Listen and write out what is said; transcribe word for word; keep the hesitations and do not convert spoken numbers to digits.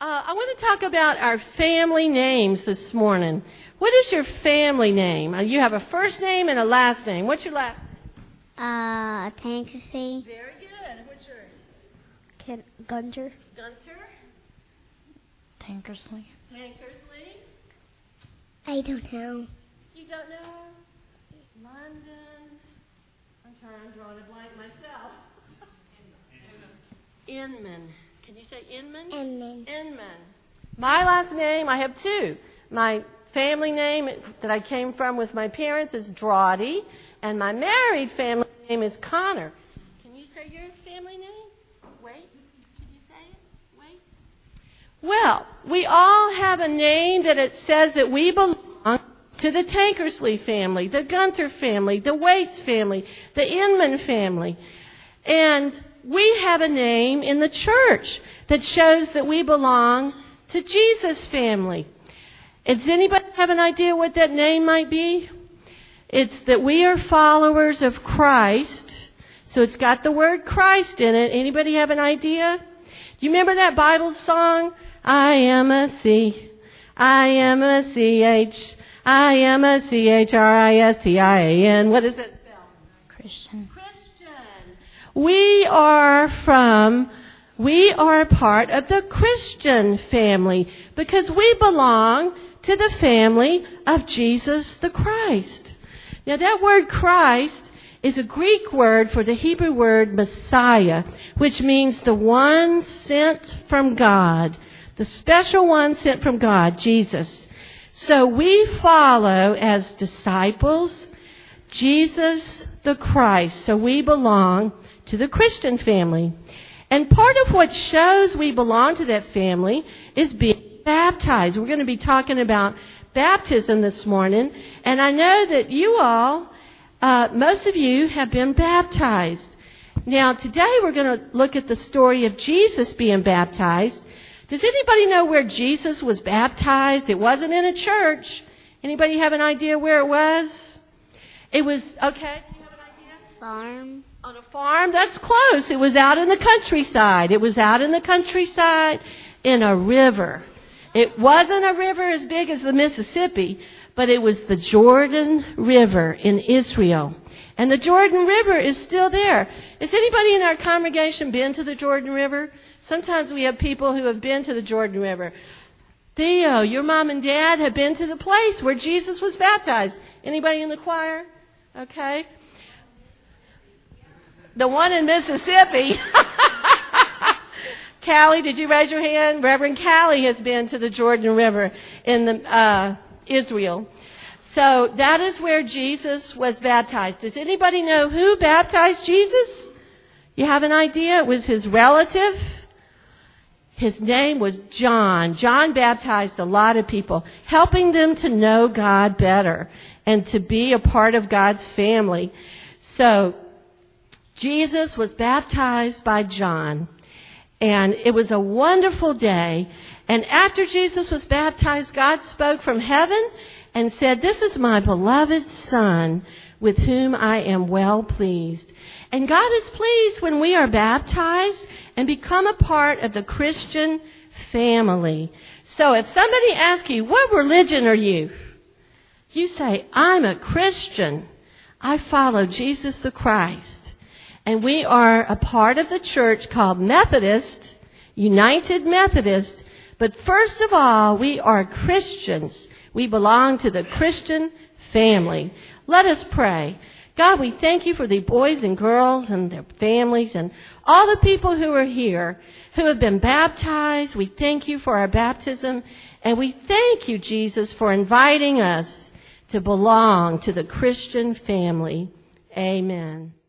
Uh, I want to talk about our family names this morning. What is your family name? Uh, you have a first name and a last name. What's your last name? Uh, Tankersley. Very good. What's yours? Kid, Gunter. Gunter. Tankersley. Tankersley. I don't know. You don't know? London. I'm trying, I'm drawing a blank myself. Inman. Can you say Inman? Inman. Inman. My last name, I have two. My family name that I came from with my parents is Drawdy, and my married family name is Connor. Can you say your family name? Wait. Can you say it? Wait. Well, we all have a name that it says that we belong to the Tankersley family, the Gunter family, the Waits family, the Inman family. And we have a name in the church that shows that we belong to Jesus' family. Does anybody have an idea what that name might be? It's that we are followers of Christ. So it's got the word Christ in it. Anybody have an idea? Do you remember that Bible song? I am a C. I am a C H. I am a C H R I S T I A N. What does it spell? Christian. Christian. We are from, we are a part of the Christian family because we belong to the family of Jesus the Christ. Now that word Christ is a Greek word for the Hebrew word Messiah, which means the one sent from God, the special one sent from God, Jesus. So we follow as disciples Jesus the Christ. So we belong to the Christian family. And part of what shows we belong to that family is being baptized. We're going to be talking about baptism this morning. And I know that you all, uh, most of you have been baptized. Now, today we're going to look at the story of Jesus being baptized. Does anybody know where Jesus was baptized? It wasn't in a church. Anybody have an idea where it was? It was, okay, do you have an idea? Farm. On a farm? That's close. It was out in the countryside. It was out in the countryside in a river. It wasn't a river as big as the Mississippi, but it was the Jordan River in Israel. And the Jordan River is still there. Has anybody in our congregation been to the Jordan River? Sometimes we have people who have been to the Jordan River. Theo, your mom and dad have been to the place where Jesus was baptized. Anybody in the choir? Okay. The one in Mississippi. Callie, did you raise your hand? Reverend Callie has been to the Jordan River in the, uh, Israel. So that is where Jesus was baptized. Does anybody know who baptized Jesus? You have an idea? It was his relative. His name was John. John baptized a lot of people, helping them to know God better and to be a part of God's family. So Jesus was baptized by John, and it was a wonderful day. And after Jesus was baptized, God spoke from heaven and said, "This is my beloved Son, with whom I am well pleased." And God is pleased when we are baptized and become a part of the Christian family. So if somebody asks you, "What religion are you?" you say, "I'm a Christian. I follow Jesus the Christ." And we are a part of the church called Methodist, United Methodist. But first of all, we are Christians. We belong to the Christian family. Let us pray. God, we thank you for the boys and girls and their families and all the people who are here who have been baptized. We thank you for our baptism. And we thank you, Jesus, for inviting us to belong to the Christian family. Amen.